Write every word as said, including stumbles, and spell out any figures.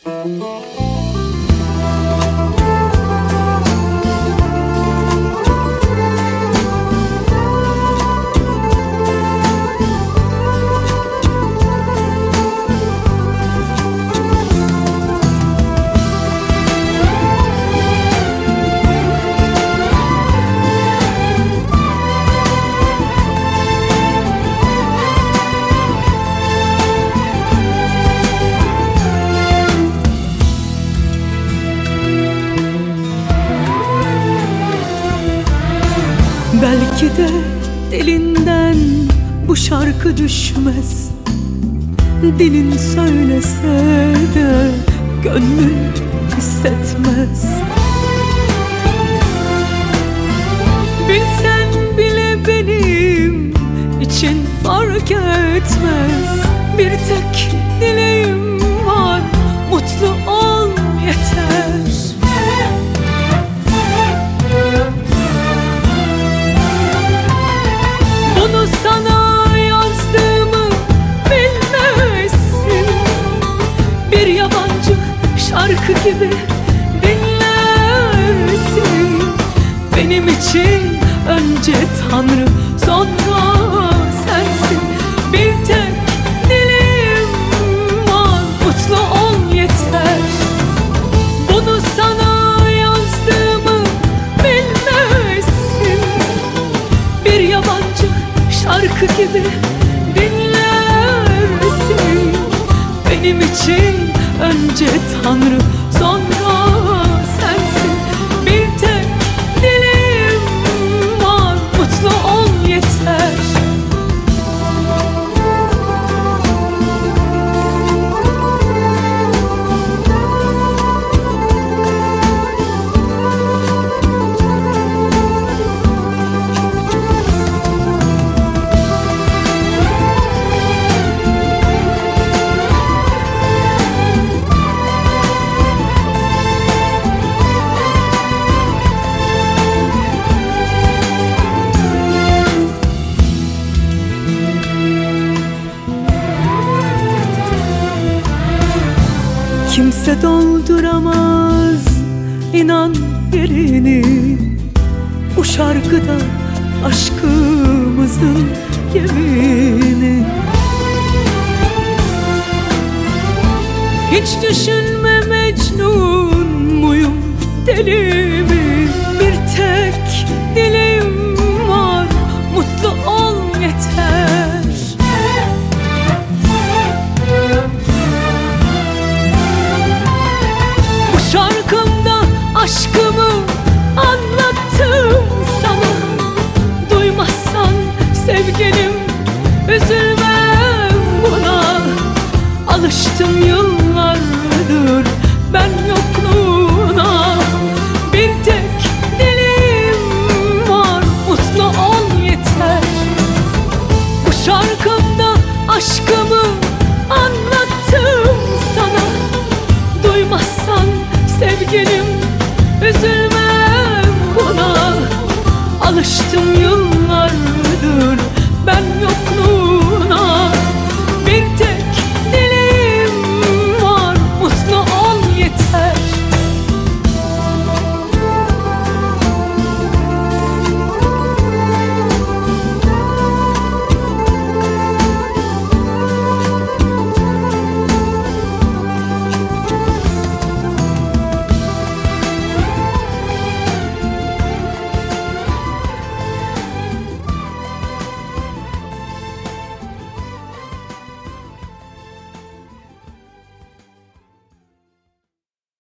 Belki de dilinden bu şarkı düşmez, dilin söylese de gönlün hissetmez. Bilsen bile benim için fark etmez. Bir tek dileğim var, mutlu ol yeter. Bunu sana yazdığımı bilmezsin. Bir yabancı şarkı gibi dinlersin. Benim için önce Tanrı, sonra sensin. Bir tek dileğim var, mutlu ol yeter. Bunu sana yazdığımı bilmezsin. Bir yabancı şarkı gibi dinlersin. Benim için önce Tanrı, sonra sensin. Bir tek dileğim var, mutlu ol yeter. Kimse dolduramaz inan yerini. Bu şarkıda aşkımızın yemini. Hiç düşünme Mecnun muyum, deli mi? Bir tek dileğim var, mutlu ol yeter. Şarkımda aşkımı anlattım sana. Duymazsan sevgilim, üzülmem buna. Alıştım yıllardır ben yokluğuna. Bir tek dileğim var, mutlu ol yeter. Bu şarkımda aşkımı anlattım sana. Duymazsan sevgilim, üzülmem buna. Alıştım yıllardır ben yok